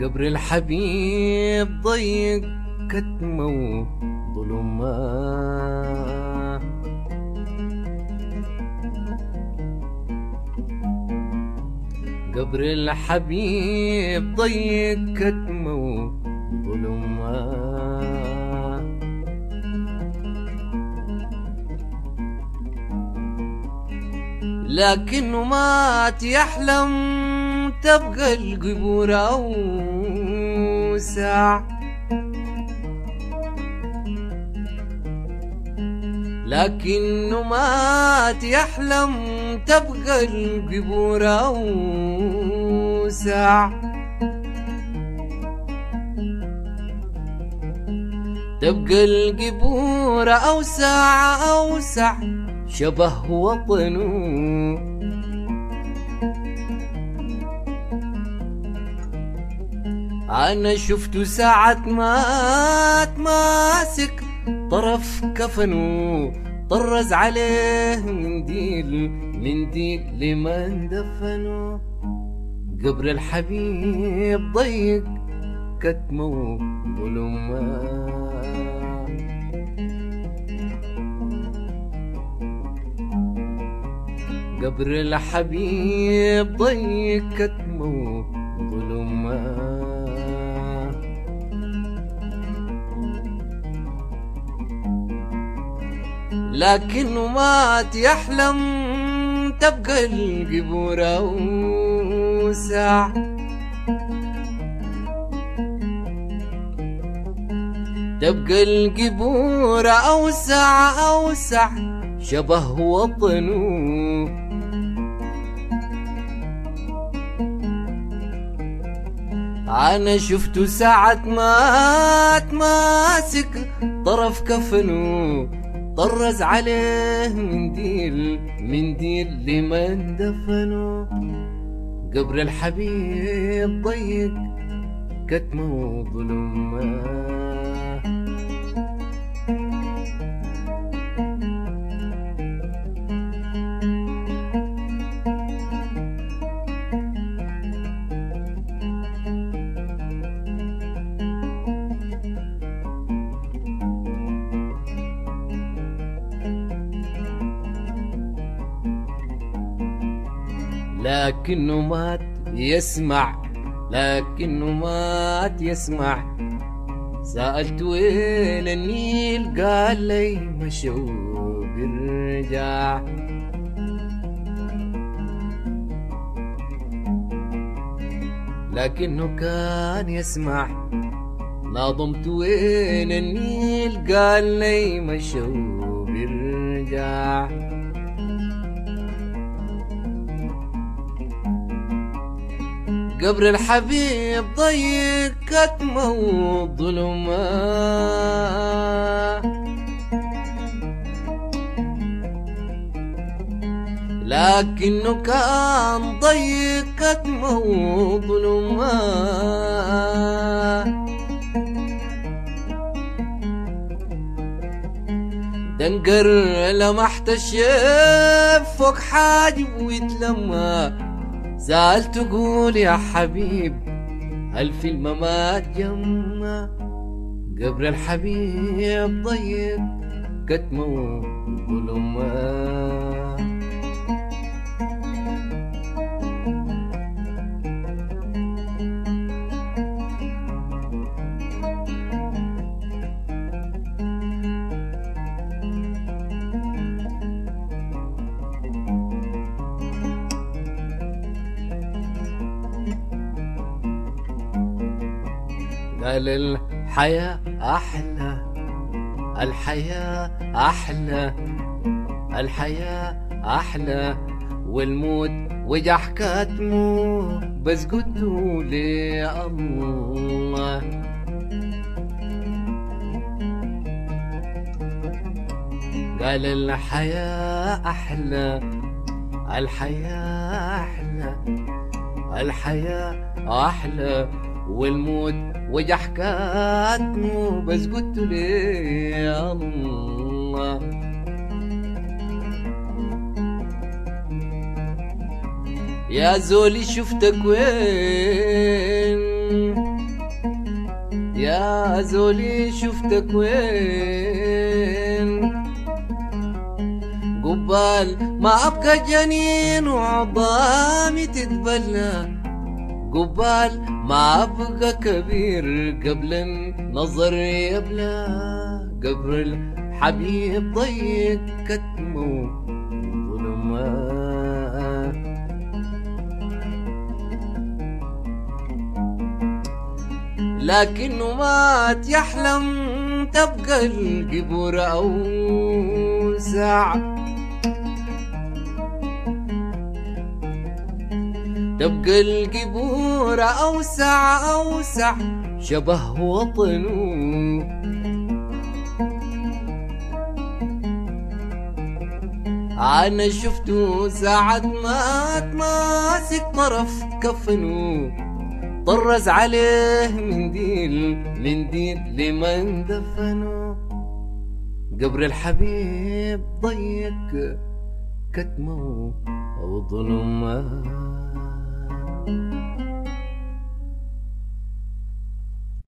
قبر الحبيب ضيق كتمه وظلمه، قبر الحبيب ضيق كتمه وظلمه، لكنه مات يحلم تبقى القبور أوسع، لكنه مات يحلم تبقى القبور أوسع، تبقى القبور أوسع أوسع شبه وطنه. أنا شفته ساعة مات ماسك طرف كفنه، طرز عليه منديل منديل لمن دفنه. قبر الحبيب ضيق كتمه ظلمه، قبر الحبيب ضيق كتمه ظلمه، لكنه مات يحلم تبقى القبور أوسع، تبقى القبور أوسع أوسع شبه وطنه. أنا شفته ساعة مات ماسك طرف كفنه، طرز عليه منديل منديل لمن دفنه. قبر الحبيب ضيق كتمه ظلمه، لكنه مات يسمع، لكنه مات يسمع. سألت وين النيل قال لي مشوا بيرجع، لكنه كان يسمع. ناظمت وين النيل قال لي مشوا بيرجع، قبر الحبيب ضيق كتمه وظلمه، لكنه كان ضيق كتمه وظلمه. دنقر لمحت الشيف فوق حاجب ويتلمى، سألت قول يا حبيب هل في الممات جمع، قبر الحبيب ضيق كتمه ظلمه. قال الحياة أحلى، الحياة أحلى، الحياة أحلى، والموت وجع كتمه بس قلتوا لي الله. قال الحياة أحلى، الحياة أحلى، الحياة أحلى، والموت وجع كتمه بس قلت لي يا الله. يا زولي شفتك وين يا زولي شفتك وين قبال ما أبقى جنين وعظامي تتبلى قبال ما أبقى كبير قبل النظر يبلى قبر الحبيب ضيق كتمه ظلمات لكنه مات يحلم تبقى القبور أوسع تبقى القبور أوسع أوسع شبه وطنه أنا شفته ساعة مات ماسك طرف كفنه طرز عليه منديل لمن دفنه قبر الحبيب ضيق كتمه أو ظلمات